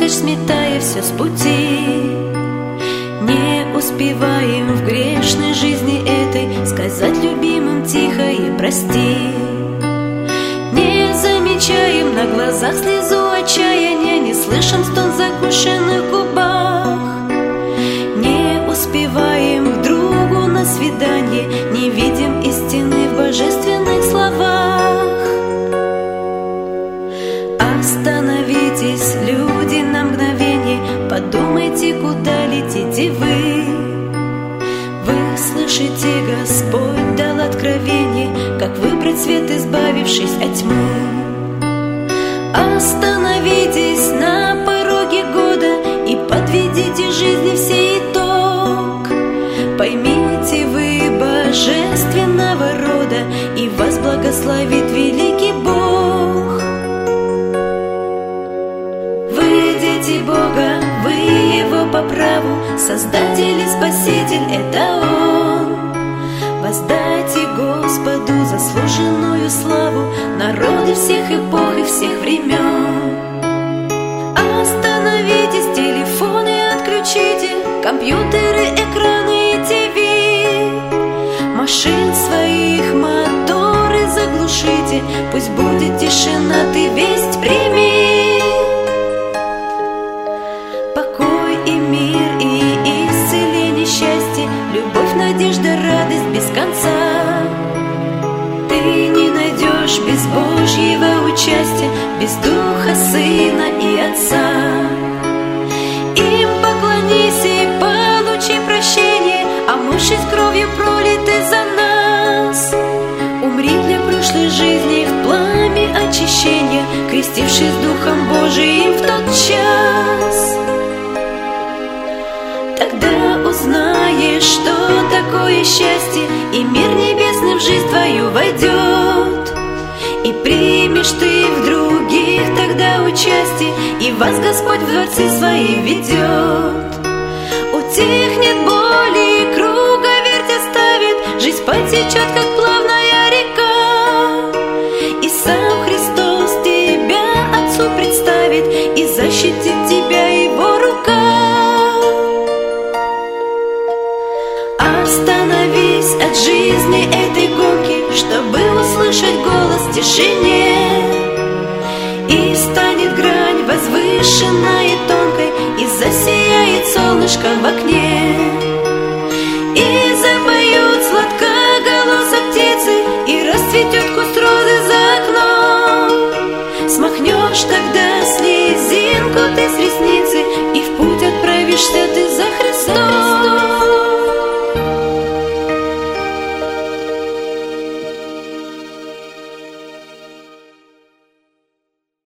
лишь сметая все с пути. Не успеваем в грешной жизни этой сказать любимым тихо и прости. Не замечаем на глазах слезу отчаяния, не слышим стон в закушенных губах. Не успеваем к другу на свидание, не видим истины в божественных словах. Остановитесь, люди, на мгновение, подумайте, куда летите вы. Вы слышите, Господь дал откровение, как выбрать свет, избавившись от тьмы. Остановитесь на пороге года и подведите жизни все итог. Поймите, вы божественного рода, и вас благословит великий Бог. Вы дети Бога, вы Его по праву, Создатель и Спаситель — это Он. Воздайте Господу заслуженную славу, народы всех эпох и всех времен. Остановитесь, телефоны отключите, компьютеры, экраны и ТВ. Машин своих моторы заглушите, пусть будет тишина, ты весть прими. Покой и мир и исцеление, счастье, любовь, надежда, радость без конца. Ты не найдешь без Божьего участия, без Духа, Сына и Отца. Им поклонись и получи прощение, омывшись кровью, пролитой за нас. Умри для прошлой жизни в пламя очищения, крестившись Духом Божиим в тот час. Тогда узнаешь, что такое счастье, и мир небесный в жизнь твою войдет. И примешь ты в других тогда участие, и вас Господь в дворцы свои ведет. Утихнет боли, круга верть оставит, жизнь потечет, как плавная река. И сам Христос тебя Отцу представит, и защитит тебя Его рука. Остановись от жизни этой гонки, чтобы услышать голос в тишине. И станет грань возвышенной и тонкой, и засияет солнышко в окне. И запоют сладкоголосо птицы, и расцветет куст розы за окном. Смахнешь тогда слезинку ты с ресницы,